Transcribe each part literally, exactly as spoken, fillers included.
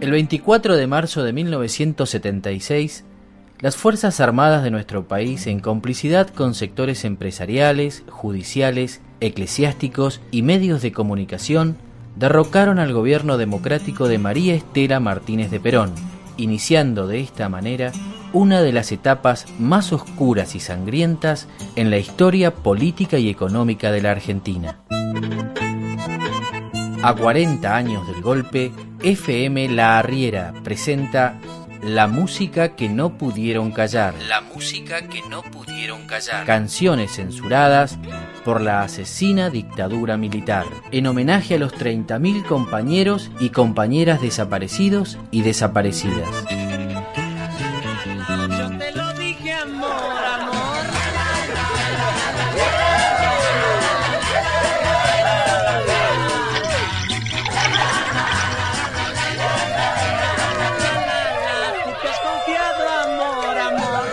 El veinticuatro de marzo de mil novecientos setenta y seis, las Fuerzas Armadas de nuestro país, en complicidad con sectores empresariales, judiciales, eclesiásticos y medios de comunicación, derrocaron al gobierno democrático de María Estela Martínez de Perón, iniciando de esta manera una de las etapas más oscuras y sangrientas en la historia política y económica de la Argentina. A cuarenta años del golpe, F M La Arriera presenta La música que no pudieron callar. La música que no pudieron callar. Canciones censuradas por la asesina dictadura militar, en homenaje a los treinta mil compañeros y compañeras desaparecidos y desaparecidas. Yo te lo dije, amor, amor. Tú te has confiado, amor, amor.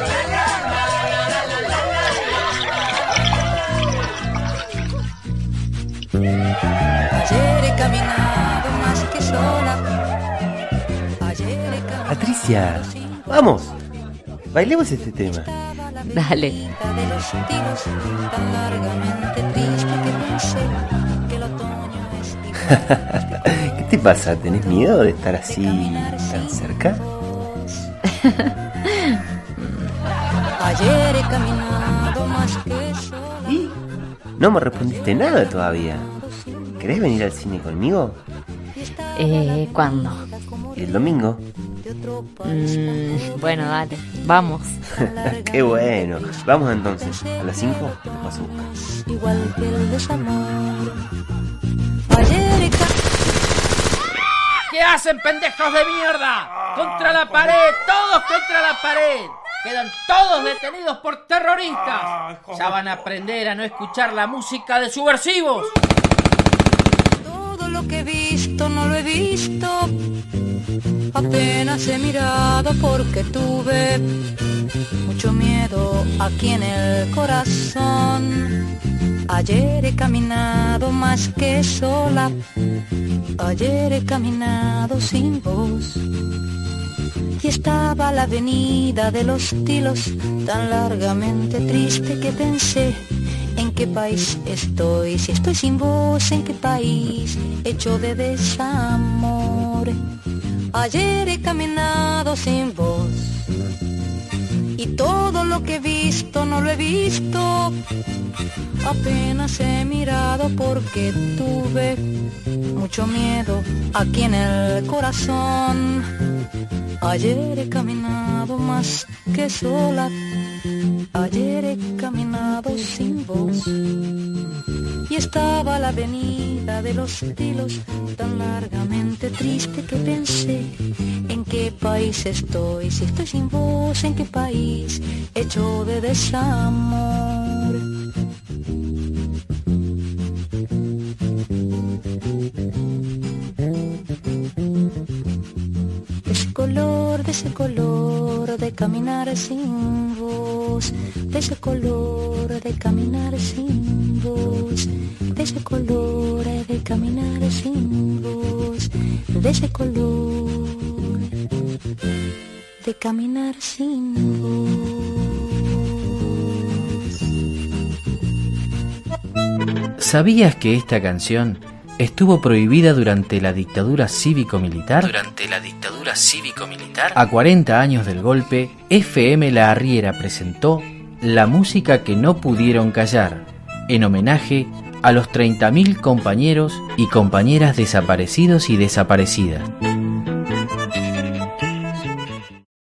Ayer he caminado más que sola. Ayer he caminado. Patricia, vamos, bailemos este tema. Dale. De los tiros tan largamente triste que pensé que el otoño es igual. ¿Qué te pasa? ¿Tenés miedo de estar así tan cerca? Ayer he caminado más que sola. ¿Y? No me respondiste nada todavía. ¿Querés venir al cine conmigo? Eh, ¿cuándo? El domingo. Mm, bueno, dale, vamos. Qué bueno. Vamos entonces. A las cinco te paso a buscar. Igual que el desamor. Ayer he caminado. ¿Qué hacen, pendejos de mierda? ¡Contra la pared! ¡Todos contra la pared! ¡Quedan todos detenidos por terroristas! Ya van a aprender a no escuchar la música de subversivos. Todo lo que he visto no lo he visto. Apenas he mirado porque tuve mucho miedo aquí en el corazón. Ayer he caminado más que sola. Ayer he caminado sin voz. Y estaba la avenida de los tilos tan largamente triste que pensé: ¿en qué país estoy? Si estoy sin vos, ¿en qué país hecho de desamor? Ayer he caminado sin vos y todo lo que he visto no lo he visto. Apenas he mirado porque tuve mucho miedo aquí en el corazón. Ayer he caminado más que sola. Ayer he caminado sin vos y estaba la avenida de los tilos tan largamente triste que pensé: ¿en qué país estoy? Si estoy sin vos, ¿en qué país hecho de desamor? De ese color, de ese color de caminar sin vos, de ese color de caminar sin vos, de ese color de caminar sin vos, de ese color de caminar sin vos. ¿Sabías que esta canción estuvo prohibida durante la dictadura cívico-militar? Durante la dictadura cívico-militar. A cuarenta años del golpe, F M La Arriera presentó La música que no pudieron callar, en homenaje a los treinta mil compañeros y compañeras desaparecidos y desaparecidas.